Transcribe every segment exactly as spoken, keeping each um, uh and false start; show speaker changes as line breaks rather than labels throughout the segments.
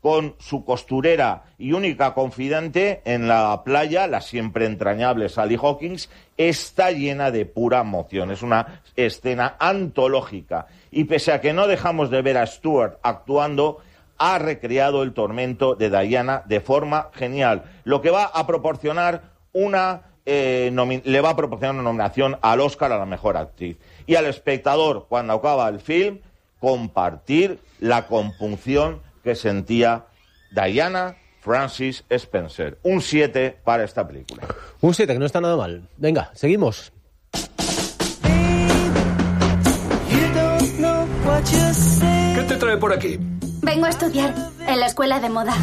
con su costurera y única confidente en la playa, la siempre entrañable Sally Hawkins, está llena de pura emoción. Es una escena antológica. Y pese a que no dejamos de ver a Stewart actuando, ha recreado el tormento de Diana de forma genial, lo que va a proporcionar una eh, nomi- le va a proporcionar una nominación al Oscar a la mejor actriz. Y al espectador, cuando acaba el film, compartir la compunción que sentía Diana Francis Spencer. Un siete para esta película.
Un siete, que no está nada mal. Venga, seguimos.
¿Qué te trae por aquí?
Vengo a estudiar en la escuela de moda.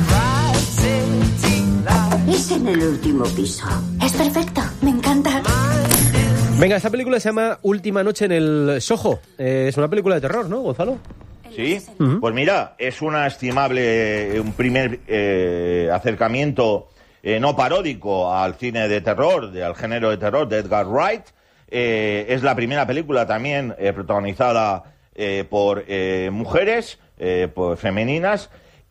Es en el último piso.
Es perfecto, me encanta.
Venga, esta película se llama Última noche en el Soho. Eh, es una película de terror, ¿no, Gonzalo?
Sí, uh-huh. Pues mira, es una estimable, un primer eh, acercamiento eh, no paródico al cine de terror, de, al género de terror de Edgar Wright. Eh, es la primera película también eh, protagonizada eh, por eh, mujeres, eh, por femeninas,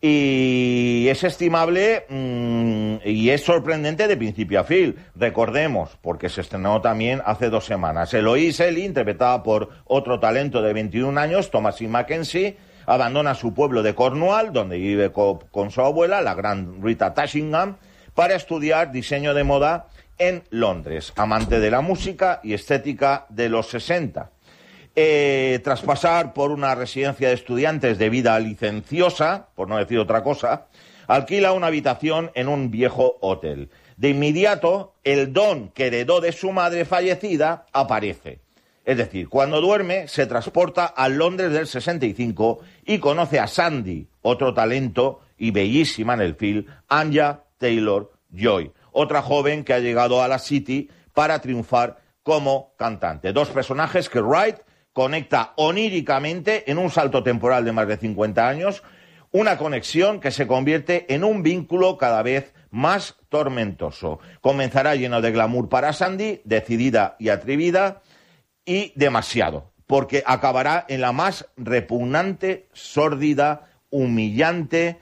y es estimable mmm, y es sorprendente de principio a fin. Recordemos, porque se estrenó también hace dos semanas, Eloise Ellie, interpretada por otro talento de veintiún años, Thomasin McKenzie, abandona su pueblo de Cornwall, donde vive co- con su abuela, la gran Rita Tashingham, para estudiar diseño de moda en Londres, amante de la música y estética de los sesenta. Eh, tras pasar por una residencia de estudiantes de vida licenciosa, por no decir otra cosa, alquila una habitación en un viejo hotel. De inmediato, el don que heredó de su madre fallecida aparece. Es decir, cuando duerme, se transporta a Londres del sesenta y cinco y conoce a Sandy, otro talento y bellísima en el film, Anya Taylor-Joy, otra joven que ha llegado a la City para triunfar como cantante. Dos personajes que Wright conecta oníricamente en un salto temporal de más de cincuenta años, una conexión que se convierte en un vínculo cada vez más tormentoso. Comenzará lleno de glamour para Sandy, decidida y atrevida, y demasiado, porque acabará en la más repugnante, sórdida, humillante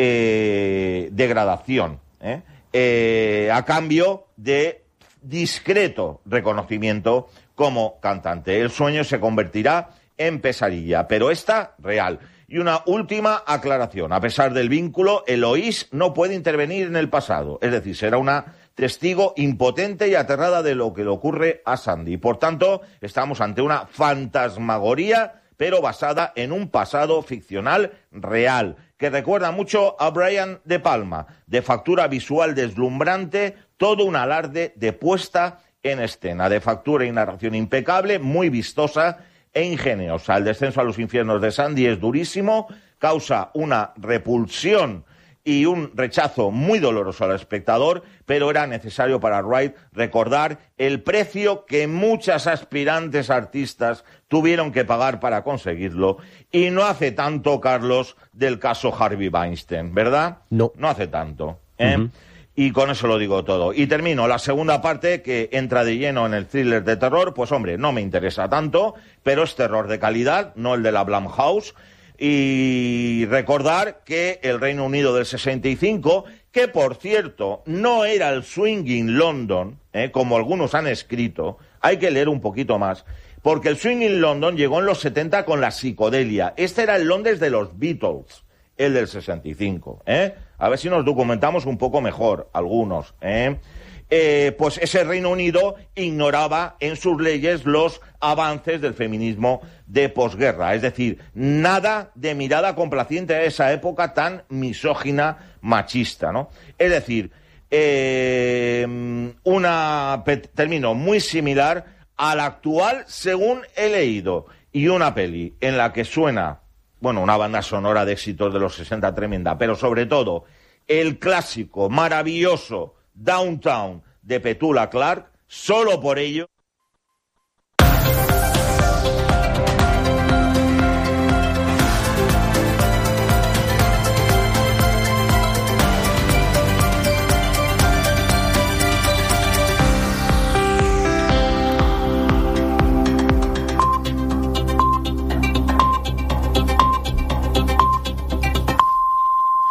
eh, degradación, ¿eh? Eh, a cambio de discreto reconocimiento como cantante. El sueño se convertirá en pesadilla, pero esta real. Y una última aclaración. A pesar del vínculo, Eloise no puede intervenir en el pasado. Es decir, será una testigo impotente y aterrada de lo que le ocurre a Sandy. Por tanto, estamos ante una fantasmagoría, pero basada en un pasado ficcional real, que recuerda mucho a Brian De Palma, de factura visual deslumbrante, todo un alarde de puesta en escena, de factura y narración impecable, muy vistosa e ingeniosa. El descenso a los infiernos de Sandy es durísimo, causa una repulsión y un rechazo muy doloroso al espectador, pero era necesario para Wright recordar el precio que muchas aspirantes artistas tuvieron que pagar para conseguirlo, y no hace tanto, Carlos, del caso Harvey Weinstein, ¿verdad?
No.
No hace tanto, ¿eh? Uh-huh. Y con eso lo digo todo. Y termino la segunda parte, que entra de lleno en el thriller de terror. Pues hombre, no me interesa tanto, pero es terror de calidad, no el de la Blumhouse. Y recordar que el Reino Unido del sesenta y cinco, que por cierto no era el Swinging London, ¿eh? como algunos han escrito, hay que leer un poquito más, porque el Swinging London llegó en los setenta con la psicodelia. Este era el Londres de los Beatles, el del sesenta y cinco, ¿eh? A ver si nos documentamos un poco mejor, algunos, ¿eh? Eh, pues ese Reino Unido ignoraba en sus leyes los avances del feminismo de posguerra. Es decir, nada de mirada complaciente a esa época tan misógina, machista, ¿no? Es decir, eh, una término muy similar al actual, según he leído, y una peli en la que suena, bueno, una banda sonora de éxitos de los sesenta tremenda, pero sobre todo el clásico maravilloso Downtown de Petula Clark. Solo por ello